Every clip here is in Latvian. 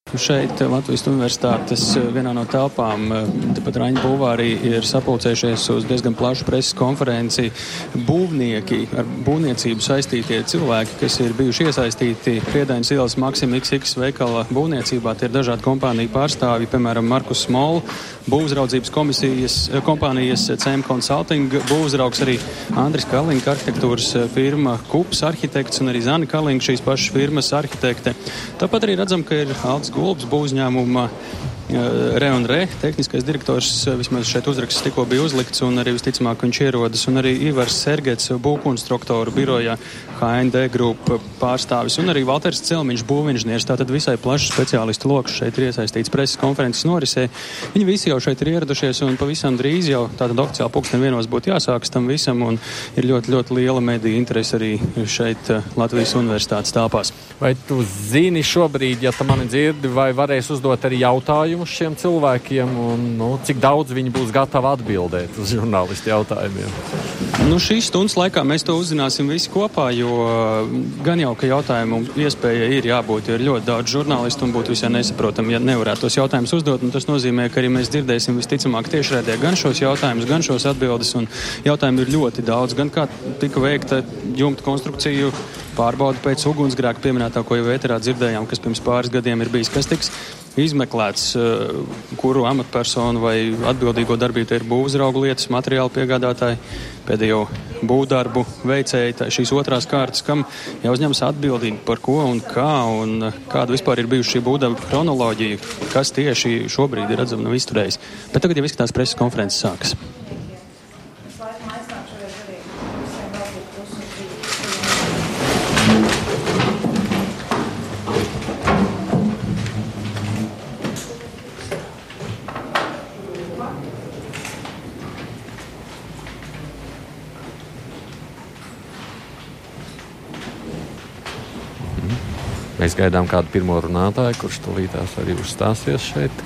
Šeit Latvijas Universitātes vienā no telpām, tepat Raņa bulvārī, ir sapulcējušies uz diezgan plašu preses konferenci būvnieki, ar būvniecību saistītie cilvēki, kas ir bijuši iesaistīti Priedainas ielas Maxima XX veikala būvniecībā. Tie ir dažādi kompāniju pārstāvji, piemēram, Markus Small, būvuzraudzības kompānijas CM Consulting, būvuzraugs arī Andris Kallinga, arhitektūras firma Kups arhitekts un arī Zana Kallinga, šīs pašas firmas arhitekte. Tāpat arī redzam, ka ir Aldis Gulbs, būvuzņēmuma Re&Re, tehniskais direktors, vismaz šeit uzraksts tikko bija uzlikts, un arī visticamāk viņš ierodas, un arī Ivars Sergets, būvkonstruktoru birojā HND grupa pārstāvis, un arī Valters Celmiņš, būvinženiers. Tātad visai plašs speciālistu loks šeit ir iesaistīts preses konferences norisē. Viņi visi jau šeit ir ieradušies, un pavisam drīz jau tātad oficiāli 1:00 būtu jāsākas tam visam, un ir ļoti, ļoti liela mediju interese arī šeit Latvijas Universitātes telpās. Vai tu zini šobrīd, ja tu mani dzirdi, vai varēs uzdot arī jautājumus šiem cilvēkiem, un cik daudz viņi būs gatavi atbildēt uz žurnālistu jautājumiem? Šīs stundas laikā mēs to uzzināsim visi kopā, jo gan jau, ka jautājumu iespēja ir jābūt, jo ir ļoti daudz žurnālistu un būtu visai nesaprotam, ja nevarētu tos jautājumus uzdot, un tas nozīmē, ka arī mēs dzirdēsim visticamāk tiešraidē gan šos jautājumus, gan šos atbildes, un jautājumu ir ļoti daudz, gan kā tika veikta jumta konstrukciju pārbauda pēc ugunsgrēka pieminētā, ko jau ēterā dzirdējām, kas pirms pāris gadiem ir bijis, kas tiks izmeklēts, kuru amatpersonu vai atbildīgo darbību ir būvuzraugu lietas, materiālu piegādātāji, pēdējo būvdarbu veicēji, šīs otrās kārtas, kam jāuzņemas atbildība par ko un kā, un kāda vispār ir bijuši šī būvdarba kronoloģija, kas tieši šobrīd ir redzama nav izturējis. Bet tagad jau izskatās preses konferences sākas. Mēs gaidām kādu pirmo runātāju, kurš tūlītās arī uzstāsies šeit.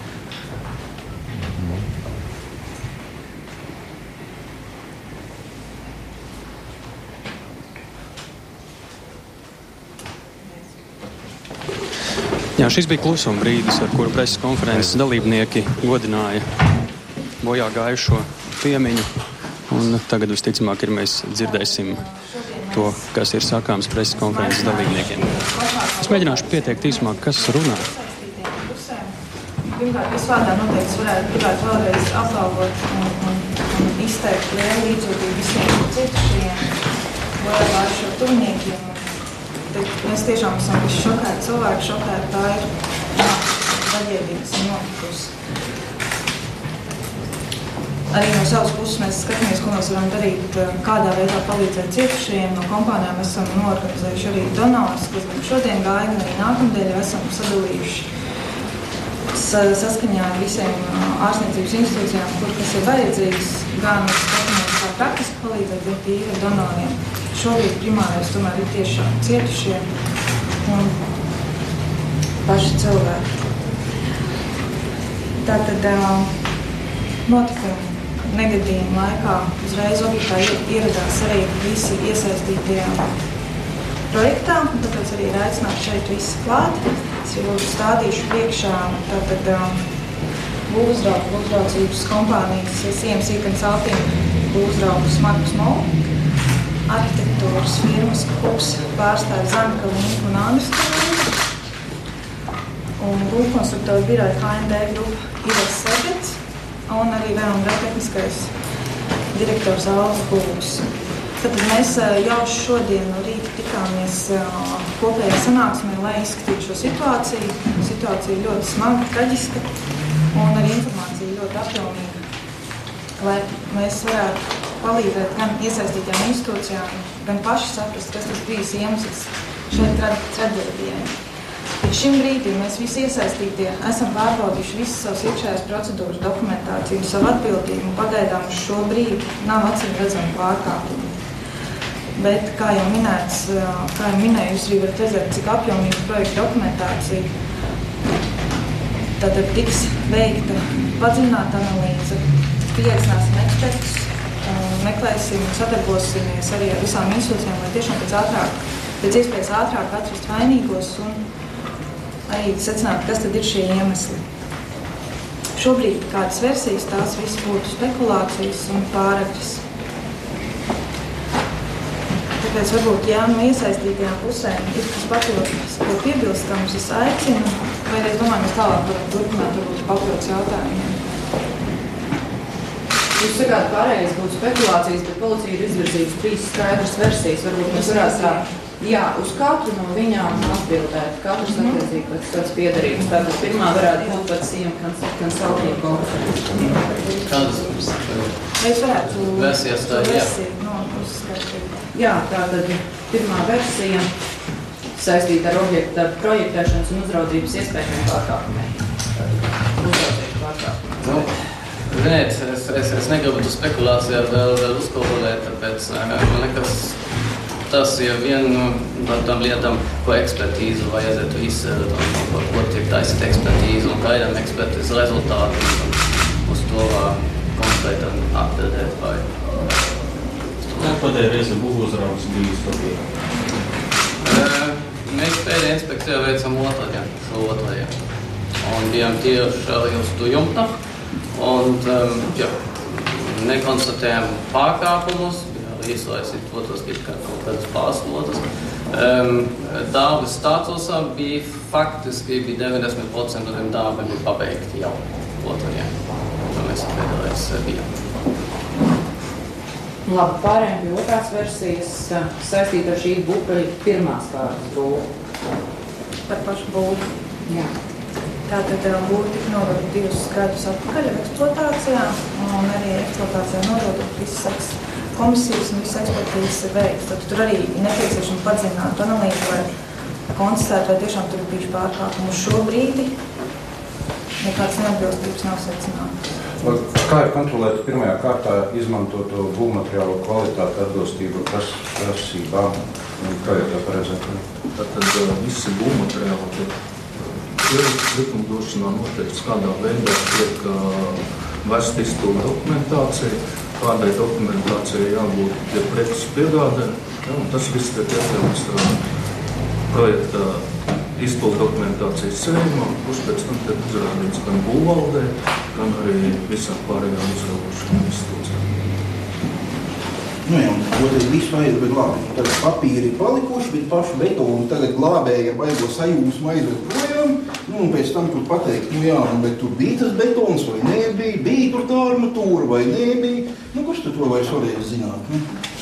Jā, šis bija klusuma brīdis, ar kuru preses konferences dalībnieki godināja bojā gājušo piemiņu. Un tagad visticamāk mēs dzirdēsim to, kas ir sakāms preses konferences dalībniekiem. Es mēģināšu pieteikt īsumā, kas runā. Pirmkārt, visvārdā noteikti gribētu vēlreiz apbalvot un izteikt lielu līdzjūtību visiem cietušajiem, bojāgājušo tuviniekiem. Mēs tiešām esam visi šokēti, cilvēki šokēti, tā ir traģēdijas notikusi. Arī no savas puses mēs skatāmies, ko mēs varam darīt, kādā veidā palīdzēt cietušajiem. No kompānijām esam norganizējuši arī donors, kas gan šodien gāja, un arī nākamdēļ esam sadalījuši saskaņā ar visiem ārstniecības institūcijām, kur kas ir vajadzīgs, gan skatāmies kā praktiski palīdzēt, bet tīri ar donoriem. Šobrīd primārais tomēr ir tieši cietušie un paši cilvēki. Tātad notikumi negadījuma laikā uzreiz objektā ieradās arī visi iesaistītie projektā, un tāpēc arī ir aicināti šeit visi klāt. Es jau stādīšu priekšā tātad būvuzraudzības kompānijas CMC Consulting būvuzraugus Markus Small, arhitektūras firmas Kups pārstāvi Zana Kallinga un Andris Kallinga, un būvkonstruktoru biroja HND grupa Ivars Sergets, un arī Re&Re tehniskais direktors Aldis Gulbs. Tad mēs jau šodien no rīta tikāmies kopējā sanāksmē, lai izskatītu šo situāciju. Situācija ļoti smaga, traģiska, un arī informācija ļoti apjomīga, lai mēs varētu palīdzēt gan iesaistītām institūcijām, gan paši saprast, kas tas bijis iemesls šeit traģēdijai. Līdz šim brīdim mēs visi iesaistītie esam pārbaudījuši visas savas iekšējās procedūras, dokumentāciju, savu atbildību, un pagaidām uz šo brīdi nav acīm redzami pārkāpumi. Bet, kā jau minēju, jūs arī varat redzēt, cik apjomīga projekta dokumentācija. Tad tiks veikta padziļināta analīze, pieaicināsim ekspertus, meklēsim un sadarbosimies arī ar visām institūcijām, lai tiešām pēc iespējas ātrāk atrast vainīgos un arī secināt, kas tad ir šie iemesli. Šobrīd kādas versijas, tās viss būtu spekulācijas un pāragras. Tāpēc varbūt, ja no iesaistītajām pusēm ir kas papildus, ko piebilstams, es aicinu, vai es domāju, mēs tālāk varam turpināt varbūt papildus jautājumiem. Jūs sakāt, pārējais būtu spekulācijas, bet policija ir izvirzījusi 3 skaidras versijas. Varbūt mēs varētu tā, uz katru no viņām atbildēt. Katrs attiecīgi pēc kāds piederīgs. Tātad pirmā varētu būt pēc CM Consulting konferences. Kādas Mēs varētu versijas tā ir? Jā, tātad pirmā versija saistīta ar objekta projektēšanas un uzraudzības iespējamiem pārkāpumiem. Uzraudzības pārkāpumiem. Ziniet, es negribu tu spekulācijā vēl uzkovolēt, tāpēc man liekas, tas ir viena no tām lietām, ko ekspertīzu vajadzētu izsērt, un ko tiek taisīt ekspertīzu, un kādam ekspertīzes rezultātiem, un uz to konkrēti atbildēt vai. Kādēļ reize būs uzraugs bijis papīrā? Mēs pēdējā inspekcijā veicam otrajā, un bijām tieši arī uz to jumta. Un nekonstatējām pārkāpumus, arī izlaisīt otras kaut kādas pārslotas. Darba statusā bija faktiski 90% no tiem darbiem bija pabeigti jau otrajiem. To mēs pēdējais bijām. Labi, pārējiem pie otrās versijas saistīt ar šī pirmās kārtas būvu. Par pašu būvu. Jā. Tātad būtu tik nodot 2 gadus atpakaļ eksploatācijā, un arī eksploatācijā nodot visas komisijas un visas ekspertīzes ir veikts. Tad tur arī ir nepieciešama padziļināta analīze, lai konstatētu, vai tiešām tur ir bijuši pārkāpumi. Uz šo brīdi nekādas neatbilstības nav secinātas. Kā ir kontrolēta pirmajā kārtā izmantoto būvmateriālu kvalitāti atbilstību prasībām? Kā ir tā paredzēta? Tātad visi būvmateriāli ir likumdošanā noteikts, kādā veidā tiek vest izpildu dokumentācija, kādai dokumentācijai jābūt pie preces piegādē. Un tas viss tiek iekļauts projekta izpildu dokumentācijas sēmā, kurš pēc tam tiek uzrādīts gan būvvaldē, gan arī visām pārējām uzraugošanām institūcijām. Jā, un otrs visu aiz, bet labi. Tagad papīri ir palikuši, bet pašu betonu tagad glābēja baigo sajūsmu aizved projām. Un pēc tam tur pateikt, bet tur bija tas betons vai nebija, bija tur tā armatūra vai nebija. Kurš tu to vairs varēja zināt?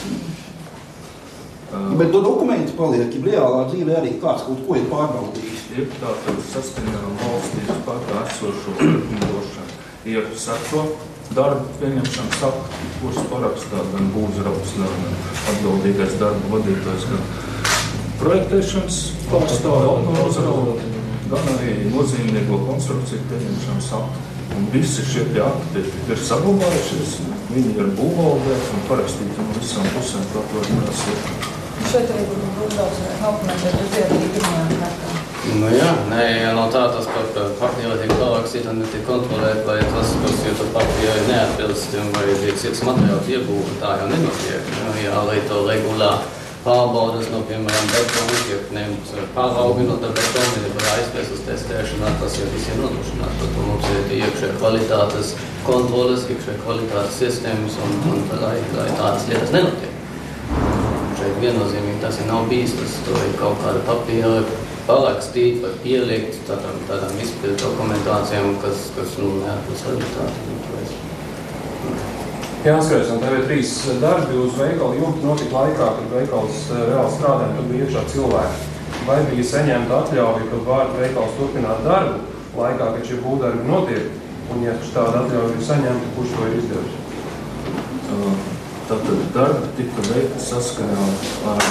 Bet to dokumenti paliek, ja reālā dzīvē arī kāds kaut ko ir pārbaudījis. Ir tātad saskaņā valstības spēkā esošo likumdošanu. Ir seko darba pieņemšanas akti, kurus parakstā gan būvzraugs, gan atbildīgais darba vadītājs, gan projektēšanas pārstāvja, gan arī nozīmīgo konstrukciju pieņemšanas akti. Un visi šie akti ir saglabājušies, viņi ir būvvaldē un parakstīti no visām pusēm, kā to varēs ir. Šeit arī būvzraugs dokumentēt uz dievīgi pirmajām kārtām. No tā tas papīra tiek parakstīt un tiek kontrolēt, vai tas, kas jau tur papīra ir neatbilst, vai tiek cits materiāls iegūta, tā jau nenotiek. Jā, lai to regulā pārbaudas no, piemēram, betonu, tiek ņemt pārauginota betonu, vai aizpēsas testēšanā, tas jau viss ir nodrošināt. Tad mums ir iekšē kvalitātes kontroles, iekšē kvalitātes sistēmas, un lai tādas lietas nenotiek. Šeit viennozīmīgi tas nav bijis, tas to ir kaut kāda papīra parakstīt vai pielikt tādām izpildu dokumentācijām, kas neatbilst rezultātiem. Jāskatās, un TV3 darbi uz veikalu jumta notika laikā, kad veikals reāli strādāja, kad bija iekšā cilvēki. Vai bija saņemta atļauja, kad var veikals turpināt darbu laikā, kad šie būvdarbi notiek, un ja tāda atļauja ir saņemta, kurš to ir izdevusi? Tātad darbi tika veikti saskaņā ar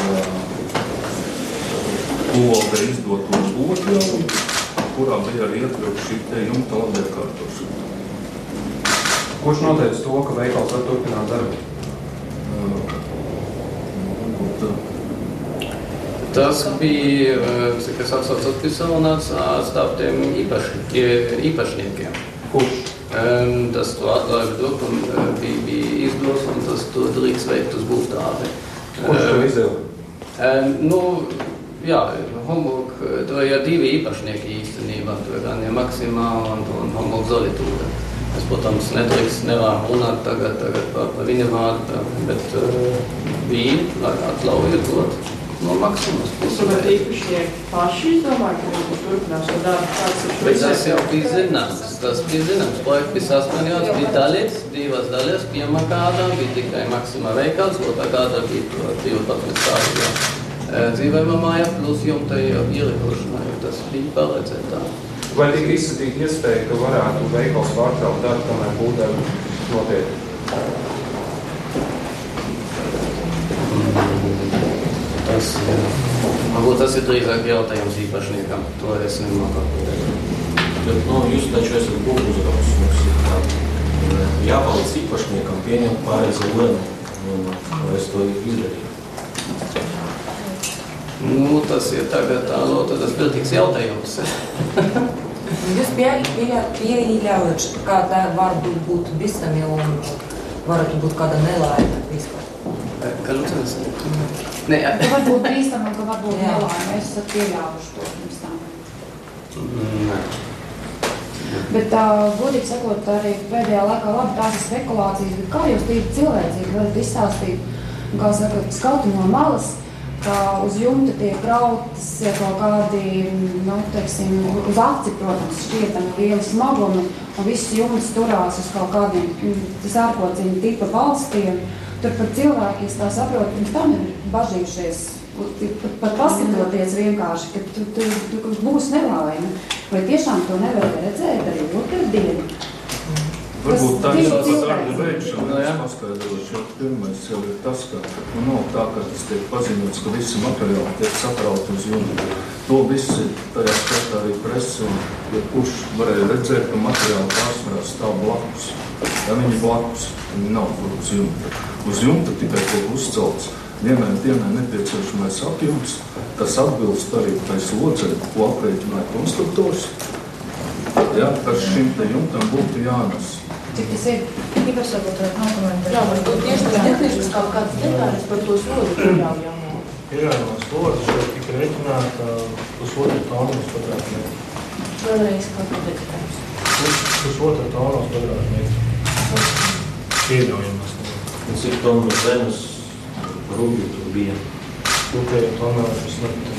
būvvaldē izdoto būvatļauju, kurā bija arī iekļauts šī te jumta labiekārtošana. Kurš noteica to, ka veikals var turpināt darbu? Tas bija, cik es atceros, tas bija sarunāts starp tiem īpašniekiem. Kurš? Tas to atklājuši dokumentu bija izdos, un tas to drīkst veikt uz būvdāvi. Kurš to izdeva? jā, Homburg, to ir divi īpašnieki īstenībā, to ir gan Maksimā un Homburg Zolitūda. Es, protams, nevaram runāt tagad par viņa vārdu, bet viņi atļauja dot no Maksimas puses. Bet īpašnieki paši izdomāja, ka viņi turpinās šo darbu, kāds ir Bet tas jau bija zināms. Projekts bija saskaņots, bija daļas, divas daļas. Pirmā kārtā bija tikai Maksimā veikals, otrā kārtā bija 12 stāvā dzīvojamā māja, plus jumta ielikošanā, jo tas bija paredzēt tā. Vai tika izskatīta iespēja, ka varētu veikals pārtraukt darbu, kamēr būvdarbi notiek? Varbūt tas ir drīzāk jautājums īpašniekam, to es nemāku atbildēt. Bet, jūs taču esat būvuzraugs, mums ir jāpalic īpašniekam pieņemt pareizi lēmumu, un es to izdarīju. Tas ir tagad tas bildīgs jautājums. Jūs pieļaujat, kā tā var būt bīstami un varētu būt kāda nelaime vispār? Kā lūdzu? Ka var būt bīstami un ka var būt nelaime. Es esat pieļāvuši to pirms tam. Nē. Bet godīgi sakot, arī pēdējā laikā labi tās ir spekulācijas, bet kā jūs tīri cilvēcīgi varat izstāstīt, kā saka, skauti no malas, ka uz jumta tiek krautas kaut kādi, teiksim, uz aci, protams, šķietami lieli smagumi, un viss jumts turās uz kaut kādiem sārkociņu tipa balstiem. Tur par cilvēki, es tā saprotu, pirms tam ir bažījušies, pat paskatoties vienkārši, ka tu būs nelaime. Vai tiešām to nevarēja redzēt arī otrdienu? Varbūt tā ir darba veikšana, es paskaidrošu, jo pirmais jau ir tas, ka nav tā, ka tas tiek paziņots, ka visi materiāli tiek sakrauti uz jumta. To visi, tajā skatā arī presi, un ja kurš varēja redzēt, ka materiāli pārsvarā stāv blakus. Ja viņi blakus, viņi nav tur uz jumta. Uz jumta tikai tiek uzcelts vienai dienai nepieciešamais apjums, tas atbilst arī tai slodzei, ko aprēķināja konstruktors. Ja, kas šim te jumtam būtu jānes. Cik tas ir? Īpaši varbūt nokomentēt. Jā, varbūt tieši tas tehnisks kaut kāds detāļas par to slodzi pieļaujamo. Pieļaujamo slodzi šeit tika rēķināta 1,5 tonnas kvadrātmetru. Vēlreiz kaut kā detāļas. 1,5 tonnas kvadrātmetru. Pieļaujamās slodzi. Un cik tonnas zemes rubļu tur bija? Kopējā tonā es nepateicu.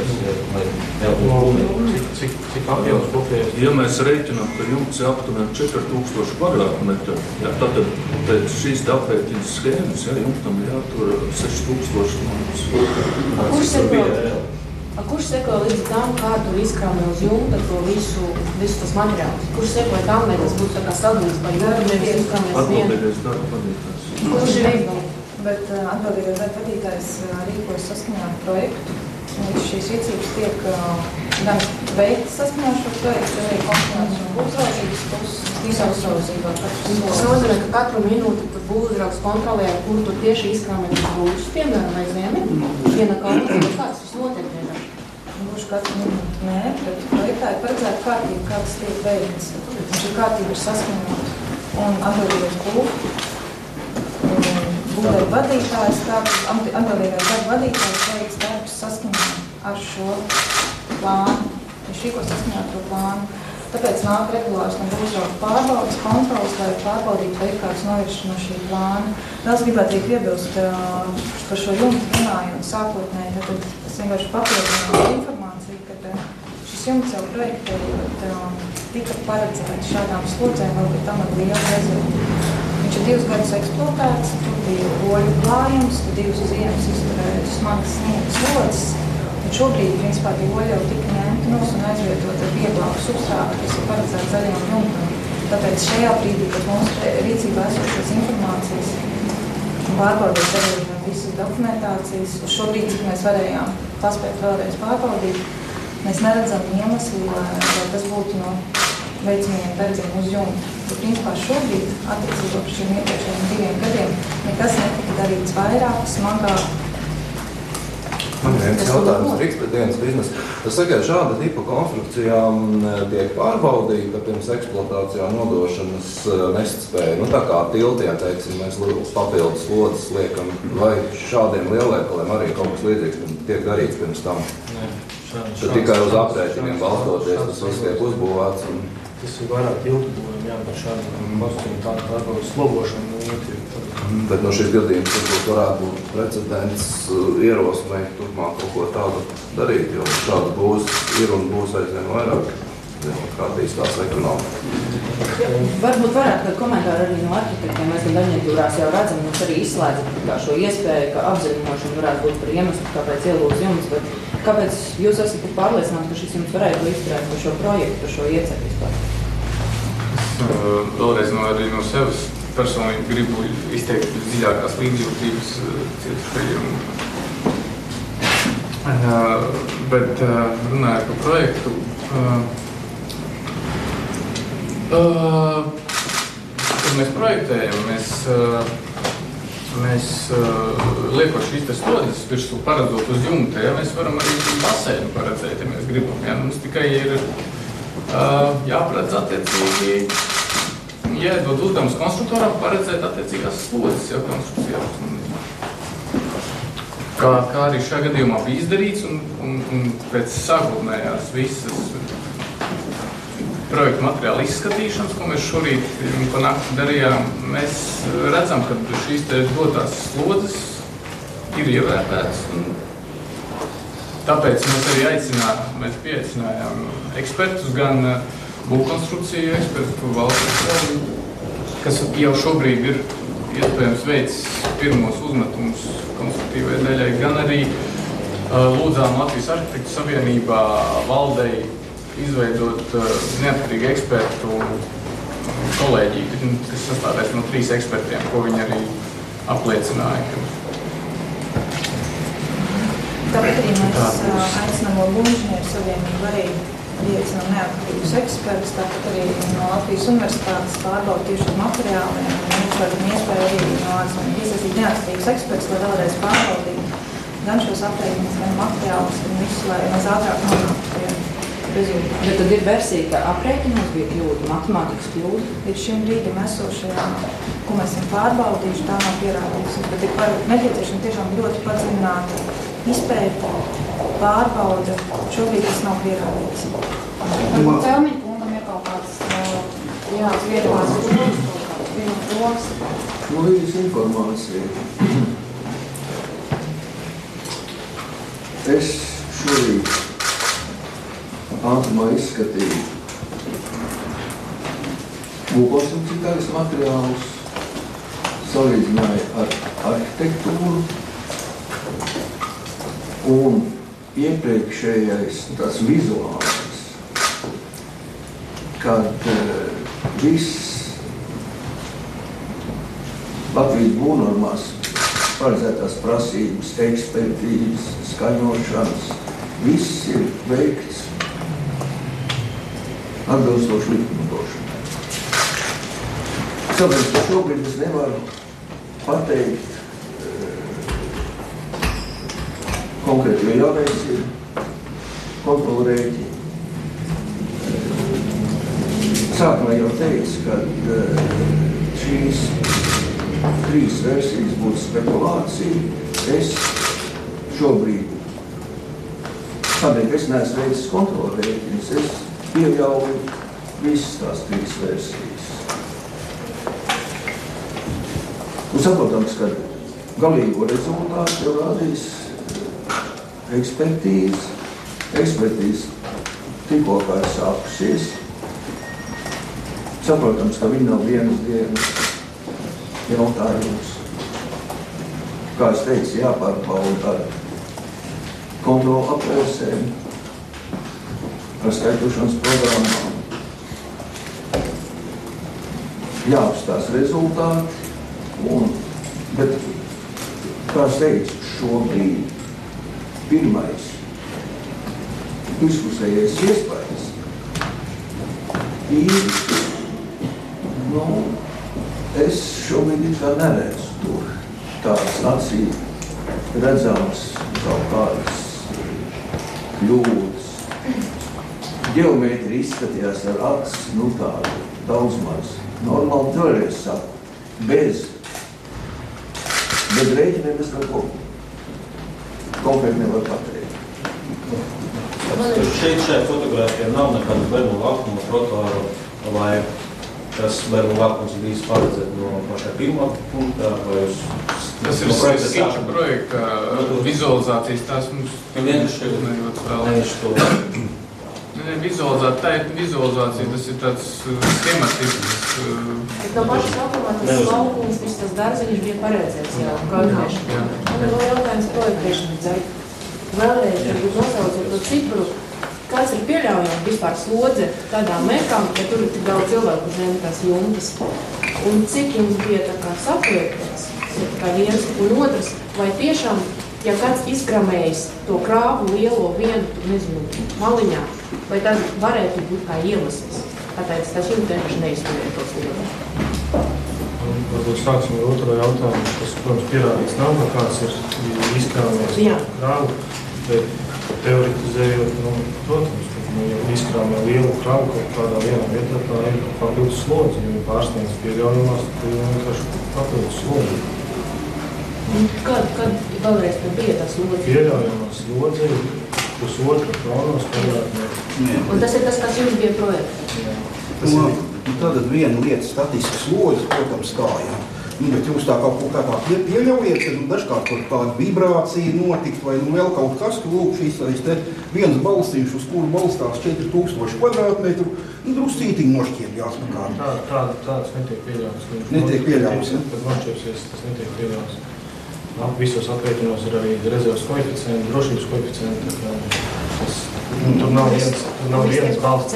Cik apjams kopējais? Ja mēs rēķinām, ka jumts ir aptuveni 4000 kvadrātmetru, ja, tad pēc šīs aprēķinas schēmas, ja, jumtam jātur 6000 monētas. Kurš seko līdz tam, kā tur izkrāmē uz jumta to visu tas materiāls? Kurš seko tam, lai tas būtu tā kā sadalīts par jumta, nevis izkrāmēs vienu? Atbildīgais darba vadītājs. Kurš ir? Bet atbildīgais darba vadītājs rīkojas saskaņā ar projektu. Šīs rīcības tiek gan veiktas saskaņā ar šo projektu, arī konsultants un būvuzraudzības puses visā uzraudzībā. Tas nozīmē, ka katru minūti tur būvuzraugs kontrolē, kur tur tieši izkrāmē tas būvus, piemēram, vai zemi, viena kalnas, vai kāds tas notiek vienā. Būšu katru minūti, nē, bet projektā ir paredzēta kārtība, kādas tiek veiktas. Šī kārtība ir saskaņota un atbildīgais būvdarba vadītājs, atbildīgais darba vadītājs veiks darbus saskaņā ar šo plānu. Viņš rīko saskaņā ar to plānu. Tāpēc nāk regulārs no būvuzrauga pārbaudas, kontrolas, lai pārbaudītu, vai ir kāds noviršs no šī plāna. Vēl es gribētu arī piebilst par šo jumtu runājot sākotnēji, tad es vienkārši papildināju informāciju, ka šis jumts jau projektējot tika paredzēts šādām slodzēm, vēl pie tam ar lielu rezervu. Viņš ir 2 gadus eksploatēts, tur bija oļu klājums, 2 ziemas izturēja smagas sniega slodzes. Un šobrīd, principā, tie oļi jau tika ņemti nos un aizvietot ar vieglāku substrātu, kas ir paredzēts zaļajam jumtam. Tāpēc šajā brīdī, kad mums rīcībā esošās informācijas un pārbaudīt arī visas dokumentācijas, uz šo brīdi, cik mēs varējām paspēt vēlreiz pārbaudīt, mēs neredzam iemeslu, lai tas būtu no veicamajiem darbiem uz jumta. Principā šobrīd, attiecībā par šiem iepriekšējiem 2 gadiem, nekas netika darīts vairāk, smagāk. Man viens jautājums Rīgas pret dienas biznesu. Tas saka, ka šāda tipa konstrukcijām tiek pārbaudīta pirms eksploatācijā nodošanas nespēja. Tā kā tiltiem, teiksim, mēs papildus slodzes liekam, vai šādiem lielveikaliem arī kaut kas līdzīgs tiek darīts pirms tam? Nē, Tad tikai uz aprēķiniem balstoties, tas viss tiek uzbūvēts. Tas ir vairāk ilgbūvēm, jā, par šādiem kostīm, tādu slogošanu. Bet no šis gadījums varētu būt precedents ierosmē turpmāk kaut ko tādu darīt, jo šādu būs ir un būs aizvien vairāk, kā attīstās ekonomika. Varbūt varētu kādu komentāru arī no arhitektiem. Mēs gan aģentūrās jau redzam, mums arī izslēdzat kā šo iespēju, ka apzaļumošana varētu būt par iemeslu, kāpēc ielūdz jums, bet kāpēc jūs esat tik pārliecināti, ka šis jums varētu izturēt par šo projektu, par šo ieceru vispār? Vēlreiz no sevis personīgi gribu izteikt dziļākās līdzjūtības cietušajiem. Bet runājot par projektu, kad mēs projektējam, mēs liekot šīs te slodzes virsū paredzot uz jumta, ja mēs varam arī basēnu paredzēt, ja mēs gribam. Ja? Mums tikai ir jāparedz attiecīgi, jāiedod uzdevums konstruktoram paredzēt attiecīgās slodzes, ja konstrukcijā. Kā arī šajā gadījumā bija izdarīts un pēc sākotnējās visas projektu materiāla izskatīšanas, ko mēs šorīt pa nakti darījām, mēs redzam, ka šīs te dotās slodzes ir ievērtētas. Tāpēc mēs pieaicinājām ekspertus, gan būvkonstrukciju ekspertu valsts, kas jau šobrīd ir iespējams veids pirmos uzmetumus konstruktīvai daļai, gan arī lūdzām Latvijas arhitektu savienībā valdei izveidot neatkarīgu ekspertu kolēģiju, kas sastāvēs no 3 ekspertiem, ko viņi arī apliecināja. Tāpat arī mēs aicinām no Būvniecības savienību arī liecinām neatkarīgus ekspertus, tāpat arī no Latvijas universitātes pārbauda tieši ar materiāliem. Mēs varam iespēju arī no ārzemēm iesaistīt neatkarīgus ekspertus, lai vēlreiz pārbaudītu gan šos aprēķinus, gan materiālus, gan visu, lai mēs ātrāk nonāktu pie rezultātu. Bet tad ir versija, ka aprēķinos bija kļūda, matemātikas kļūda. Līdz šim brīdim esošajā, ko mēs esam pārbaudījuši, tā nav pierādījusi. Bet ir nepieciešama tiešām ļoti padziļināta izpēta, pārbauda. Šobrīd tas nav pierādīts. Celmiņa kungam ir kaut kāds viedoklis, viedoklis. Nu, līdz informācija. Es šorīt ātrumā izskatīju būvkonstrukcijas materiālus, salīdzināju ar arhitektūru un iepriekšējais tās vizuālais, kad viss Latvijas būvnormās paredzētās prasības, ekspertīzes, skaņošanas, viss ir veikts atbilstoši likumdošanai. Sapratu, ka šobrīd es nevaru pateikt konkrēti, jo jaunais ir kontrolu rēķini. Sākumā jau teicu, ka šīs 3 versijas būtu spekulācija. Es šobrīd, tādēļ es neesmu veicis kontrolu rēķinus, es pieļauju visas tās 3 versijas. Un saprotams, ka galīgo rezultātu jau rādīs ekspertīze. Ekspertīze tikko kā ir sākusies. Saprotams, ka viņi nav vienas dienas jautājums. Kā es teicu, jāpārbauda ar kontrolu aplēsēm, ar skaitļošanas programmām. Jāapstās rezultāti, bet, kā es teicu, šobrīd pirmais izpusējais iespējas ir, es šobrīd kā neredzu tur tādas acī redzams kaut kādas kļūdas. Geometri izskatījās ar acis, tādu daudz maz. Normāli toreiz saku, bez rēķiniem es neko konkrēti nevaru pateikt. Šeit fotogrāfijā nav nekāda bērnu lakuma trotuāru, vai tas bērnu lakums bijis paredzēt no pašā pirmā punktā, vai uz... Tas ir Skiču projekta vizualizācijas, tās mums vienkārši to... Vizualizācija, tas ir tāds schematisks. Bet no paša sākumā tas laukums, viss tas dārziņš bija paredzēts jau, kā vienkārši. Man ir vēl jautājums projektēšanai. Vēlreiz, varbūt nosaucot to cipru, kāds ir pieļaujams vispār slodze tādām mekām, ka tur ir tik daudz cilvēku zem tās jumtas. Un cik jums bija tā kā saproktēts, kā viens un otrs, vai tiešām, ja kāds izkramējis to krāvu lielo vienu, nezinu, maliņā, vai tad varētu būt kā iemesls? Tāpēc tas jums vienkārši neizturēja to slodzi. Varbūt sāksim ar otro jautājumu, kas, protams, pierādīts nav, ka kāds ir izkrāmējis krāvu, bet teoretizējot, protams, ka ja izkrāmē lielu krāvu kaut kādā vienā vietā, tā ir papildus slodzi, jo pārsniedz pieļaujamās, tad ir vienkārši papildus slodzi. Kad vēlreiz tad bija tā slodze? Pieļaujamā slodze ir pusotra tonos kvadrātmetru. Un tas ir tas, kas jums bija projekts? Tātad viena lieta statiska slodze, protams, tā, jā. Bet jūs tā kaut kā tā pieļaujiet, tad dažkārt kaut kāda vibrācija notikt vai vēl kaut kas, tu lūk šīs te viens balstījuši, uz kuru balstās 4000 kvadrātmetru, druscītiņi nošķiepjās. Tāds netiek pieļauts. Netiek pieļauts, ja? Kad nošķiepsies, tas netiek pieļauts. Visos aprēķinos ir arī rezervas koeficienti, drošības koeficienti. Tur nav viens balsts.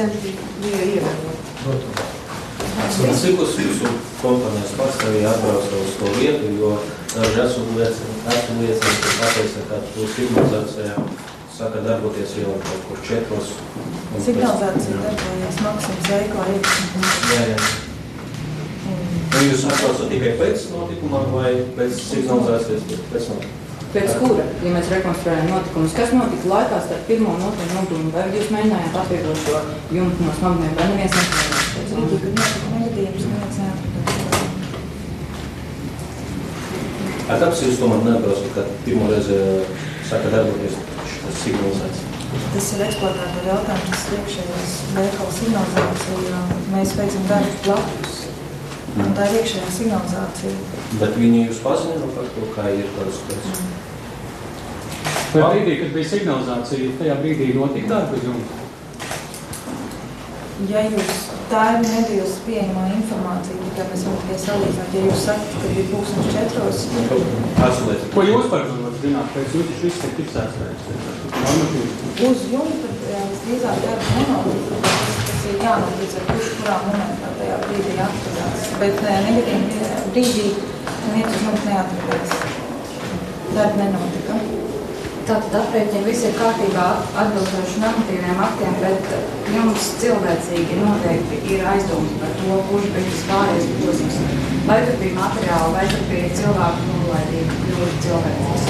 Cik uz jūsu kompanijas pārstāvīja atbrauc uz to vietu, jo daži esmu liecinieki, kas pateica, ka to signalizācijā saka darboties jau kaut kur 4. Signalizācija darbojas Maksims veiklā Jā. Jūs atbraucat tikai pēc notikuma vai pēc signalizācijas pēc notikuma? Pēc kura, ja mēs rekonstruējam notikumus, kas notika laikā starp pirmo un otro notikumu, vai jūs mēģinājāt atvieglot šo jumtu no smagumiem, vai neviens neatradās? Brīdī, kad notika negadījums, neviens neatradās. Kāpēc jūs tomēr neatbraucat, kad pirmo reizi saka darboties šis signalizācija? Tas ir eksploatātora jautājums, tas ir iekšējais veikala signalizācija, mēs veicam darbus blakus. Un tā ir iekšējā signalizācija. Bet viņi jūs paziņo par to, kā ir tādas pēc? Vai brīdī, kad bija signalizācija, tajā brīdī notika darba uz jums? Ja jūs, tā ir nedēļas pieejamā informācija, tikai mēs varam tikai salīdzināt, ja jūs sakat, ka bija 2004. Ko jūs par to zināt, pēc jūs viss ir fiksēts pēc? Uz jumta drīzāk darba nenotika, tas ir jānotic ar kurā momentā tajā brīdī atradās. Bet negadījuma brīdī neviens uz jumta neatradās. Darba nenotika. Tātad aprēķini viss ir kārtībā atbilstoši normatīviem aktiem, bet jums cilvēcīgi noteikti ir aizdomas par to, kurš bija tas pārējais posms. Vai tur bija materiāli, vai tur bija cilvēku nolaidība, kļūda cilvēks.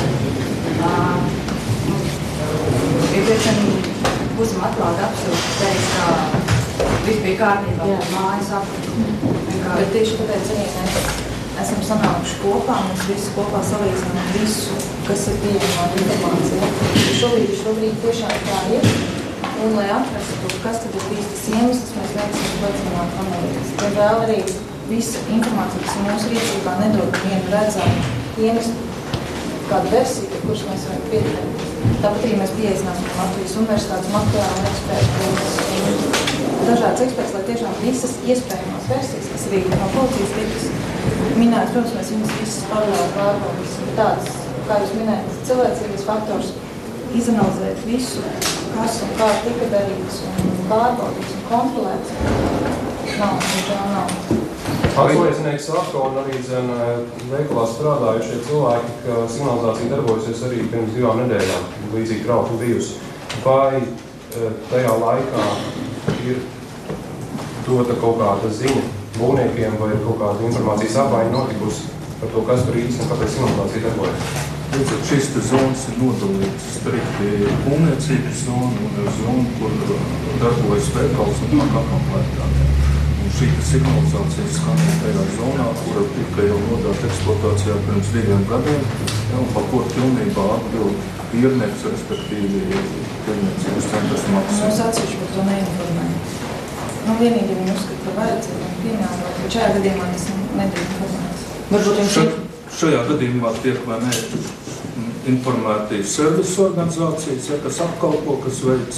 Iepriekšēm būsim atklāti absolūti teikt, ka viss bija kārtībā, mājas apkārt. Bet tieši tāpēc mēs esam sanākuši kopā, mēs visi kopā salīdzinām visu, kas ir pieejamā informācija. Šobrīd tiešām tā ir. Un, lai atrastu, kas tad ir bijis tas iemesls, mēs veicam padziļinātu analīzi. Tad vēl arī visa informācija, kas ir mūsu rīcībā, nedod vienu redzamu iemeslu, kādu versiju, pie kuras mēs varam pieturēt. Tāpat arī mēs pieeicināsim Latvijas Universitātes materiālu ekspertus, dažādas ekspertus, lai tiešām visas iespējamās versijas, kas arī no policijas tikas minēt, protams, mēs viņas visas paralēli pārbaudīsim. Tāds, kā jūs minējat, cilvēcīgais faktors izanalizēt visu, kas un kā tika darīts un pārbaudīts un kontrolēts. Nav. Atsliecinieks saka, un arī veikalā strādājušie cilvēki, ka signalizācija darbojasies arī pirms 2 nedēļām, līdzīgi trauki bijusi. Vai tajā laikā ir dota kaut kāda ziņa būvniekiem vai ir kaut kāda informācijas apmaiņa notikusi par to, kas tur īsti un kāpēc signalizācija darbojas? Šīs zonas ir nodalītas strikti būvniecības zonu un zonu, kur darbojas veikals un komplektā. Šī signalizācija skanēja tajā zonā, kura tika jau nodāta eksploatācijā pirms 2 gadiem, un par ko pilnībā atbild īrnieks, respektīvi tirdzniecības centrs maksā. Mums atsevišķi par to neinformē. Vienīgi, ja viņi uzskata, ka vajadzētu un piemērot, bet šajā gadījumā tas nedrīkst informēts. Šajā gadījumā tiek vai ne informēti servisu organizācijas, kas apkalpo, kas veic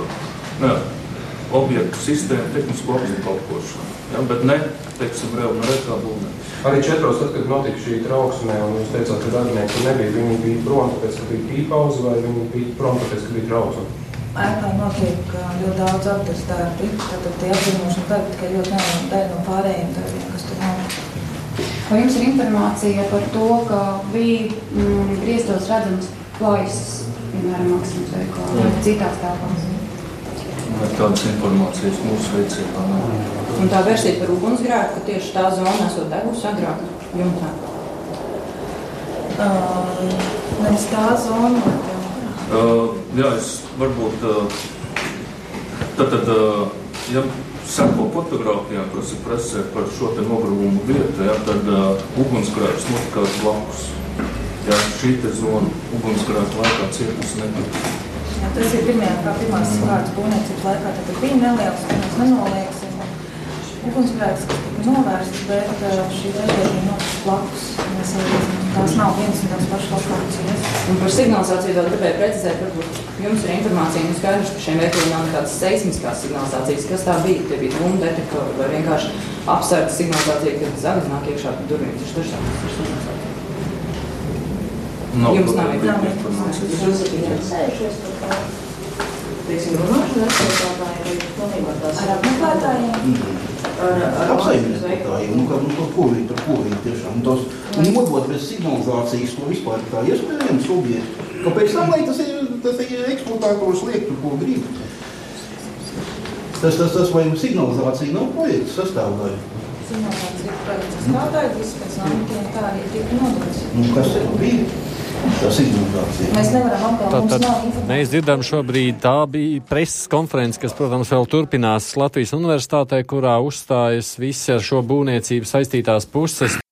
objektu sistēmu, tehnisko apkalpošanu. Bet ne, teiksim, reālā būvē. Arī 4. tad, kad notika šī trauksmē, un jūs teicāt, ka darbinieki nebija, viņi bija prom, tāpēc, ka bija pīpauze, vai viņi bija prom, tāpēc, ka bija trauksme? Ēkā notiek ļoti daudz apturs darbi, tātad tie apvienošana darbi tikai ļoti neliela daļa no pārējiem darbiem, kas tur nav. Vai jums ir informācija par to, ka bija griestos redzams plaisas, piemēram, Maksimas veikalā vai citās telpās? Tādas informācijas mūsu veicībā nav. Un tā versija par ugunsgrēku, ka tieši tā zona esot degusi agrāk jumtā? Nevis tā zona, jā, es varbūt ja seko fotogrāfijām, kas ir presē par šo te nogrūmu vietu, tad ugunsgrēks notikās blakus. Jā, šī te zona ugunsgrēka laikā cietusi netika. Tas ir pirmās kārtas būvniecības laikā, tad bija neliels, ka mēs nenolieksim ugunsgrēks, kas tika novērsts, bet šī traģēdija notika blakus. Tās nav vienas un tās pašas lokācijas. Un par signalizāciju vēl gribēju precizēt, varbūt jums ir informācija, un skaidrs, ka šiem veikaliem nav nekādas seismiskās signalizācijas. Kas tā bija? Tie bija dūmu detektori vai vienkārši apsvērta signalizācija, kad zagļi nāk iekšā durvīm. Tas ir dažādas. Jums nav informācijas. Jūs sējušies par kā, teiksim, runāšanu ar pilnībā tās ar apmeklētājiem? Ar apsaimniekotājiem, par ko viņi tiešām. Un nodot bez signalizācijas to vispār tā iespējams objektu. Kāpēc tam, lai tas ir eksploatātors liek tur, ko grib? Tas vai signalizācija nav projekta sastāvdaļa? Signalizācija ir projekta sastāvdaļa, viss pēc nāmitiem tā arī tika nodots. Kas tur bija? Tā signalizācija. Mēs nevaram apgalvot, mums nav informācija. Mēs dzirdam šobrīd, tā bija preses konference, kas, protams, vēl turpinās Latvijas Universitātē, kurā uzstājas visi ar šo būvniecību saistītās puses.